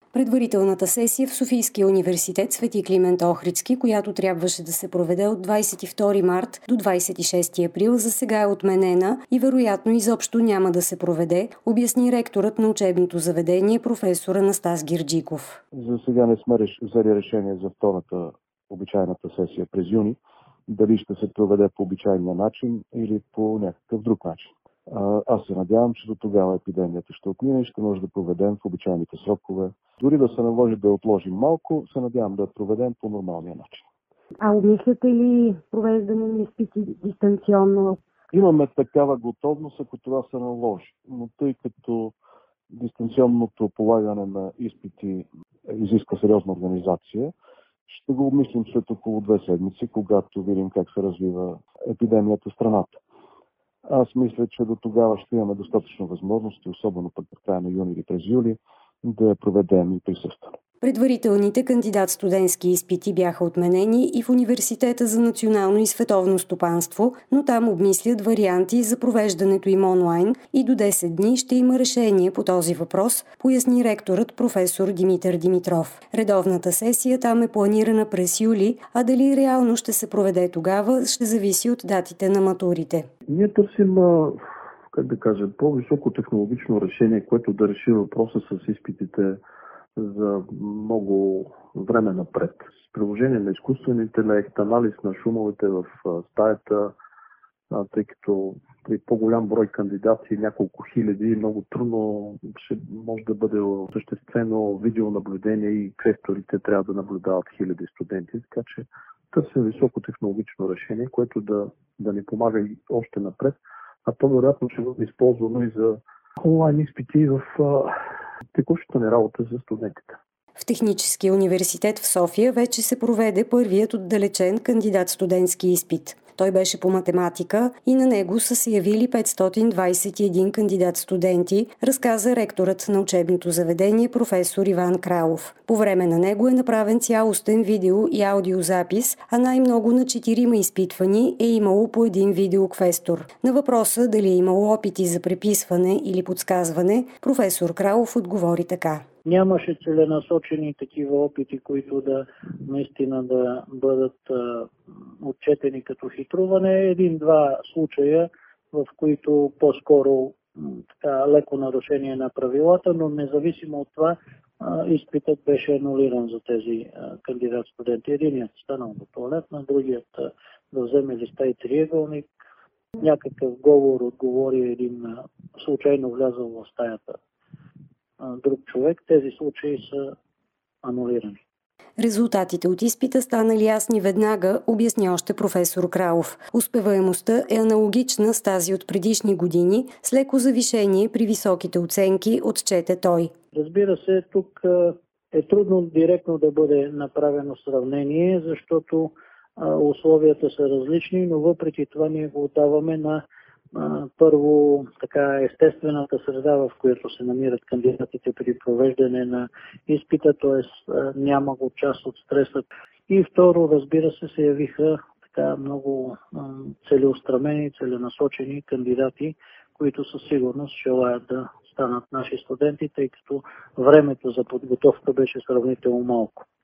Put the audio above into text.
Предварителната сесия в Софийския университет Свети Климент Охридски, която трябваше да се проведе от 22 март до 26 април, засега е отменена и вероятно изобщо няма да се проведе, обясни ректорът на учебното заведение професор Анастас Герджиков. За сега не сме взели решение за втората обичайната сесия през юни, дали ще се проведе по обичайния начин или по някакъв друг начин. Аз се надявам, че до тогава епидемията ще отмине и ще може да проведем в обичайните срокове. Дори да се наложи да отложим малко, се надявам да проведем по нормалния начин. А обмисляте ли провеждане на изпити дистанционно? Имаме такава готовност, ако това се наложи. Но тъй като дистанционното полагане на изпити изисква сериозна организация, ще го обмислим след около 2 седмици, когато видим как се развива епидемията в страната. Аз мисля, че до тогава ще имаме достатъчно възможности, особено пък в края на юни или през юли, да я проведем и присъствено. Предварителните кандидат-студентски изпити бяха отменени и в Университета за национално и световно стопанство, но там обмислят варианти за провеждането им онлайн и до 10 дни ще има решение по този въпрос, поясни ректорът професор Димитър Димитров. Редовната сесия там е планирана през юли, а дали реално ще се проведе тогава, ще зависи от датите на матурите. Ние търсим, по-високо технологично решение, което да реши въпроса с изпитите за много време напред. С приложение на изкуствен интелект, анализ на шумовете в стаята, тъй като при по-голям брой кандидати, няколко хиляди, много трудно ще може да бъде осъществено видеонаблюдение и квесторите трябва да наблюдават хиляди студенти. Така че търсим високотехнологично решение, което да ни помага и още напред, а то вероятно ще бъде използвано и за онлайн изпити в текущата ни работа за студентите. В Техническия университет в София вече се проведе първият отдалечен кандидат-студентски изпит. Той беше по математика и на него са се явили 521 кандидат-студенти, разказа ректорът на учебното заведение професор Иван Кралов. По време на него е направен цялостен видео и аудиозапис, а най-много на 4 изпитвани е имало по един видеоквестор. На въпроса дали е имало опити за преписване или подсказване, професор Кралов отговори така. Нямаше целенасочени такива опити, които наистина да бъдат отчетени като хитруване. 1-2 случая, в които по-скоро леко нарушение на правилата, но независимо от това изпитът беше анулиран за тези кандидат-студенти. Единият станал до тоалетна, другият да вземе листа и триъгълник. Някакъв говор отговори един случайно влязъл в стаята друг човек. Тези случаи са анулирани. Резултатите от изпита станали ясни веднага, обясни още професор Кралов. Успеваемостта е аналогична с тази от предишни години, с леко завишение при високите оценки, отчете той. Разбира се, тук е трудно директно да бъде направено сравнение, защото условията са различни, но въпреки това ние го отдаваме на първо естествената среда, в която се намират кандидатите при провеждане на изпита, т.е. няма го част от стресът. И второ, разбира се явиха много целеустремени, целенасочени кандидати, които със сигурност желаят да станат наши студенти, тъй като времето за подготовка беше сравнително малко.